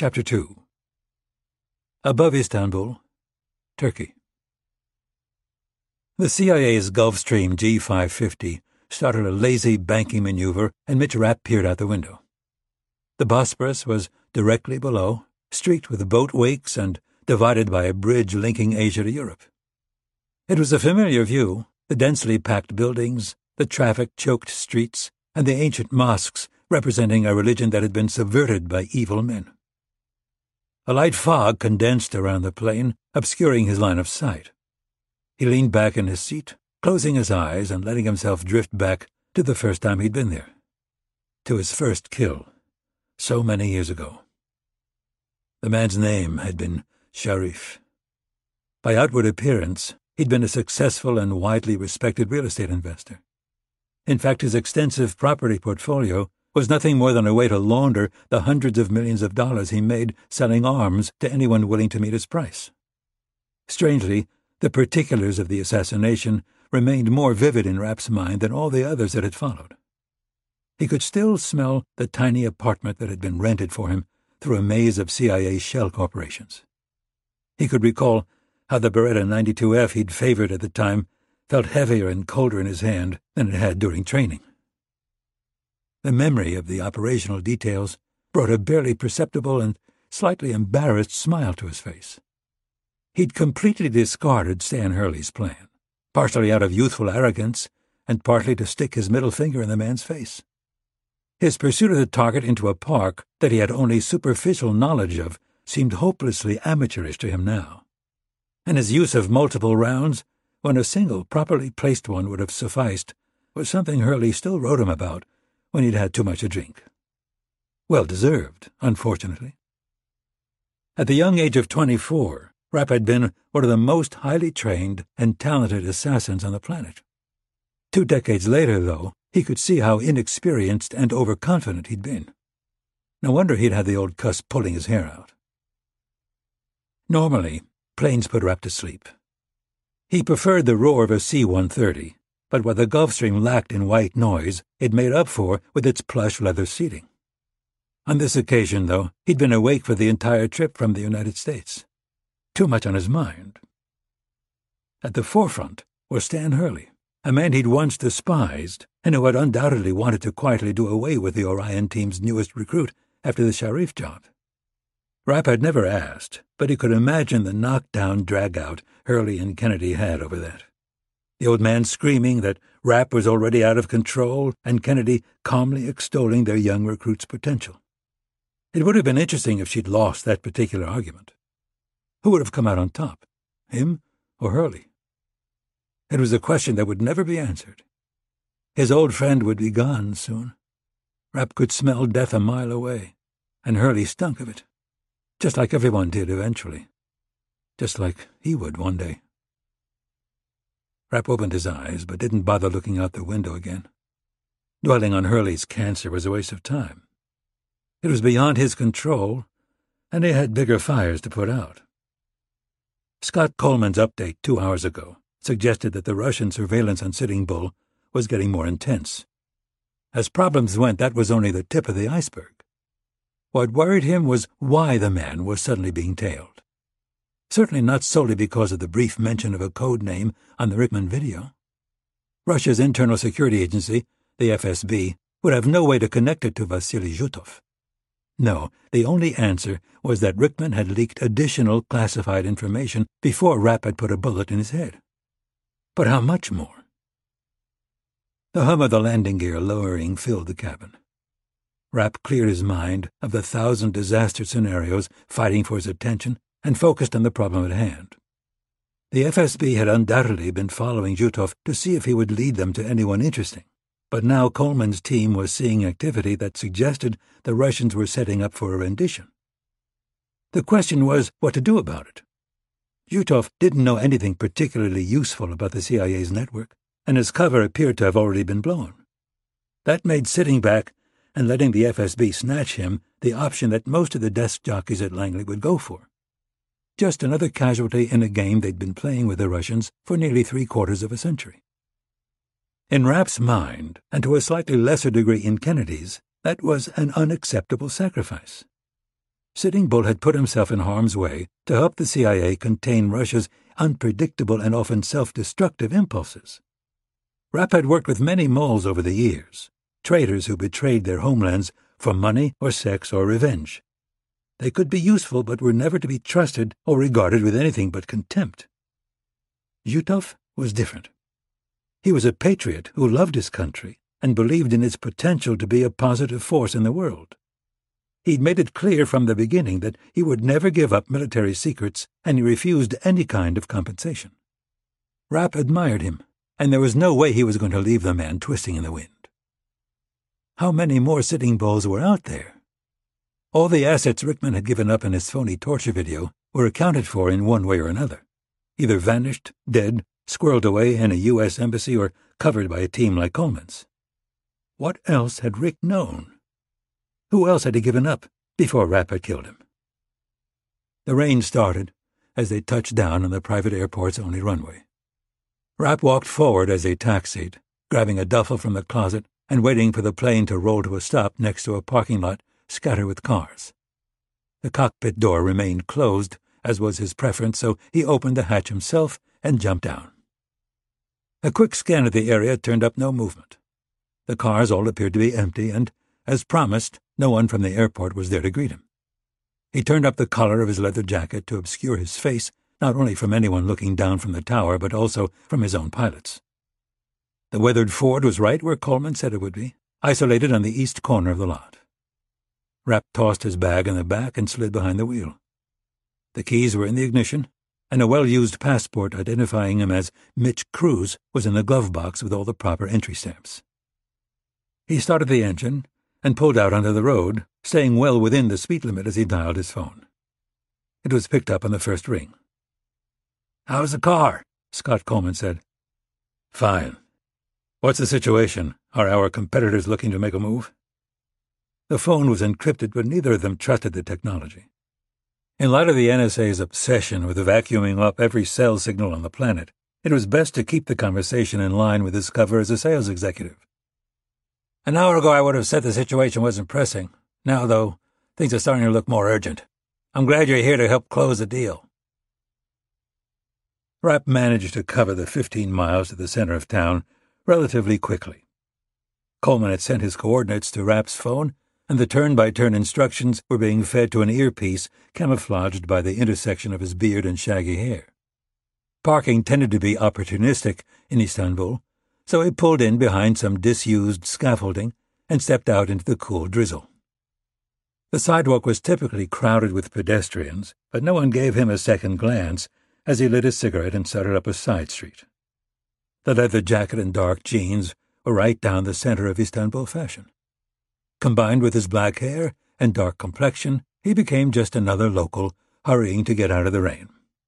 Chapter 2. Above Istanbul, Turkey. The CIA's Gulfstream G550 started a lazy banking maneuver, and Mitch Rapp peered out the window. The Bosporus was directly below, streaked with boat wakes and divided by a bridge linking Asia to Europe. It was a familiar view, the densely packed buildings, the traffic-choked streets, and the ancient mosques representing a religion that had been subverted by evil men. A light fog condensed around the plane, obscuring his line of sight. He leaned back in his seat, closing his eyes and letting himself drift back to the first time he'd been there. To his first kill, so many years ago. The man's name had been Sharif. By outward appearance, he'd been a successful and widely respected real estate investor. In fact, his extensive property portfolio was nothing more than a way to launder the hundreds of millions of dollars he made selling arms to anyone willing to meet his price. Strangely, the particulars of the assassination remained more vivid in Rapp's mind than all the others that had followed. He could still smell the tiny apartment that had been rented for him through a maze of CIA shell corporations. He could recall how the Beretta 92F he'd favored at the time felt heavier and colder in his hand than it had during training. The memory of the operational details brought a barely perceptible and slightly embarrassed smile to his face. He'd completely discarded Stan Hurley's plan, partially out of youthful arrogance and partly to stick his middle finger in the man's face. His pursuit of the target into a park that he had only superficial knowledge of seemed hopelessly amateurish to him now, and his use of multiple rounds, when a single properly placed one would have sufficed, was something Hurley still wrote him about when he'd had too much to drink. Well deserved, unfortunately. At the young age of 24, Rapp had been one of the most highly trained and talented assassins on the planet. 2 decades later, though, he could see how inexperienced and overconfident he'd been. No wonder he'd had the old cuss pulling his hair out. Normally, planes put Rapp to sleep. He preferred the roar of a C-130, but what the Gulfstream lacked in white noise, it made up for with its plush leather seating. On this occasion, though, he'd been awake for the entire trip from the United States. Too much on his mind. At the forefront was Stan Hurley, a man he'd once despised and who had undoubtedly wanted to quietly do away with the Orion team's newest recruit after the Sharif job. Rapp had never asked, but he could imagine the knockdown drag-out Hurley and Kennedy had over that. The old man screaming that Rapp was already out of control and Kennedy calmly extolling their young recruit's potential. It would have been interesting if she'd lost that particular argument. Who would have come out on top, him or Hurley? It was a question that would never be answered. His old friend would be gone soon. Rapp could smell death a mile away, and Hurley stunk of it, just like everyone did eventually, just like he would one day. Rapp opened his eyes, but didn't bother looking out the window again. Dwelling on Hurley's cancer was a waste of time. It was beyond his control, and he had bigger fires to put out. Scott Coleman's update 2 hours ago suggested that the Russian surveillance on Sitting Bull was getting more intense. As problems went, that was only the tip of the iceberg. What worried him was why the man was suddenly being tailed. Certainly not solely because of the brief mention of a code name on the Rickman video. Russia's internal security agency, the FSB, would have no way to connect it to Vasily Zhutov. No, the only answer was that Rickman had leaked additional classified information before Rapp had put a bullet in his head. But how much more? The hum of the landing gear lowering filled the cabin. Rapp cleared his mind of the 1,000 disaster scenarios fighting for his attention and focused on the problem at hand. The FSB had undoubtedly been following Zhutov to see if he would lead them to anyone interesting, but now Coleman's team was seeing activity that suggested the Russians were setting up for a rendition. The question was what to do about it. Zhutov didn't know anything particularly useful about the CIA's network, and his cover appeared to have already been blown. That made sitting back and letting the FSB snatch him the option that most of the desk jockeys at Langley would go for. Just another casualty in a game they'd been playing with the Russians for nearly 3/4 of a century. In Rapp's mind, and to a slightly lesser degree in Kennedy's, that was an unacceptable sacrifice. Sitting Bull had put himself in harm's way to help the CIA contain Russia's unpredictable and often self-destructive impulses. Rapp had worked with many moles over the years, traitors who betrayed their homelands for money or sex or revenge. They could be useful but were never to be trusted or regarded with anything but contempt. Zhutov was different. He was a patriot who loved his country and believed in its potential to be a positive force in the world. He'd made it clear from the beginning that he would never give up military secrets, and he refused any kind of compensation. Rapp admired him, and there was no way he was going to leave the man twisting in the wind. How many more Sitting Bulls were out there? All the assets Rickman had given up in his phony torture video were accounted for in one way or another, either vanished, dead, squirreled away in a U.S. embassy, or covered by a team like Coleman's. What else had Rick known? Who else had he given up before Rapp had killed him? The rain started as they touched down on the private airport's only runway. Rapp walked forward as they taxied, grabbing a duffel from the closet and waiting for the plane to roll to a stop next to a parking lot scattered with cars. The cockpit door remained closed, as was his preference, so he opened the hatch himself and jumped down. A quick scan of the area turned up no movement. The cars all appeared to be empty, and, as promised, no one from the airport was there to greet him. He turned up the collar of his leather jacket to obscure his face, not only from anyone looking down from the tower, but also from his own pilots. The weathered Ford was right where Coleman said it would be, isolated on the east corner of the lot. Rapp tossed his bag in the back and slid behind the wheel. The keys were in the ignition, and a well-used passport identifying him as Mitch Cruz was in the glove box with all the proper entry stamps. He started the engine and pulled out onto the road, staying well within the speed limit as he dialed his phone. It was picked up on the first ring. "How's the car?" Scott Coleman said. "Fine. What's the situation? Are our competitors looking to make a move?" The phone was encrypted, but neither of them trusted the technology. In light of the NSA's obsession with vacuuming up every cell signal on the planet, it was best to keep the conversation in line with his cover as a sales executive. "An hour ago I would have said the situation wasn't pressing. Now, though, things are starting to look more urgent. I'm glad you're here to help close the deal." Rapp managed to cover the 15 miles to the center of town relatively quickly. Coleman had sent his coordinates to Rapp's phone, and the turn-by-turn instructions were being fed to an earpiece camouflaged by the intersection of his beard and shaggy hair. Parking tended to be opportunistic in Istanbul, so he pulled in behind some disused scaffolding and stepped out into the cool drizzle. The sidewalk was typically crowded with pedestrians, but no one gave him a second glance as he lit a cigarette and started up a side street. The leather jacket and dark jeans were right down the center of Istanbul fashion. Combined with his black hair and dark complexion, he became just another local hurrying to get out of the rain.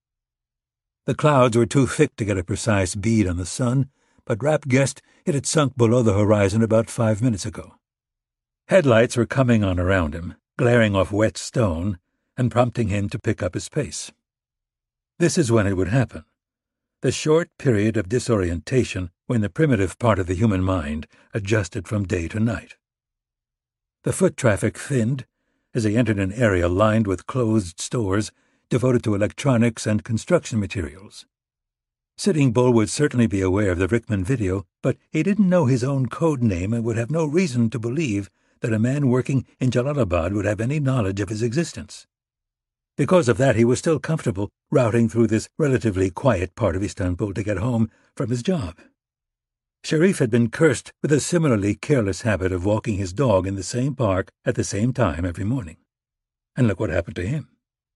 The clouds were too thick to get a precise bead on the sun, but Rapp guessed it had sunk below the horizon about 5 minutes ago. Headlights were coming on around him, glaring off wet stone and prompting him to pick up his pace. This is when it would happen, the short period of disorientation when the primitive part of the human mind adjusted from day to night. The foot traffic thinned as they entered an area lined with closed stores devoted to electronics and construction materials. Sitting Bull would certainly be aware of the Rickman video, but he didn't know his own code name and would have no reason to believe that a man working in Jalalabad would have any knowledge of his existence. Because of that, he was still comfortable routing through this relatively quiet part of Istanbul to get home from his job. Sharif had been cursed with a similarly careless habit of walking his dog in the same park at the same time every morning. And look what happened to him.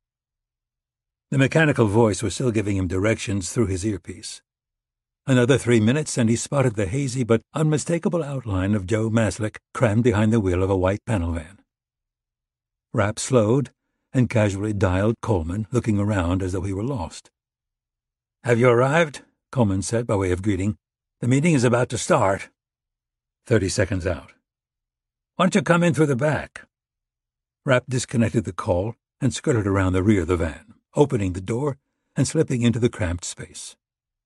The mechanical voice was still giving him directions through his earpiece. Another 3 minutes, and he spotted the hazy but unmistakable outline of Joe Maslick crammed behind the wheel of a white panel van. Rapp slowed and casually dialed Coleman, looking around as though he were lost. "Have you arrived?" Coleman said by way of greeting. "The meeting is about to start." 30 seconds out. "Why don't you come in through the back?" Rapp disconnected the call and skirted around the rear of the van, opening the door and slipping into the cramped space.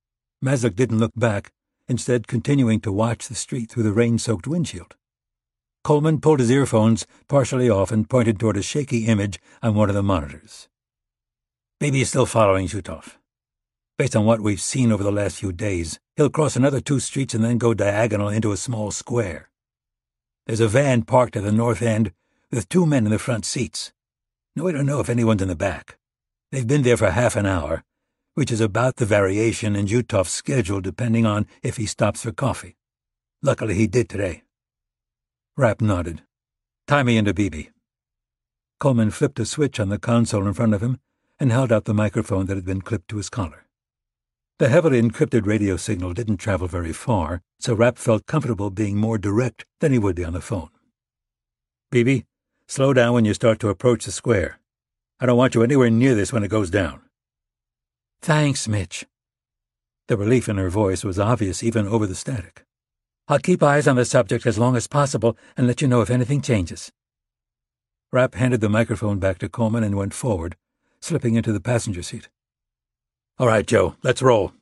Maslick didn't look back, instead continuing to watch the street through the rain-soaked windshield. Coleman pulled his earphones partially off and pointed toward a shaky image on one of the monitors. Beebe is still following Zhutov. Based on what we've seen over the last few days, he'll cross another 2 streets and then go diagonal into a small square. There's a van parked at the north end with 2 men in the front seats. No way to know if anyone's in the back. They've been there for half an hour, which is about the variation in Zhutov's schedule depending on if he stops for coffee. Luckily he did today. Rapp nodded. Tie me into Beebe. Coleman flipped a switch on the console in front of him and held out the microphone that had been clipped to his collar. The heavily encrypted radio signal didn't travel very far, so Rapp felt comfortable being more direct than he would be on the phone. Beebe, slow down when you start to approach the square. I don't want you anywhere near this when it goes down. Thanks, Mitch. The relief in her voice was obvious even over the static. I'll keep eyes on the subject as long as possible and let you know if anything changes. Rapp handed the microphone back to Coleman and went forward, slipping into the passenger seat. All right, Joe, let's roll.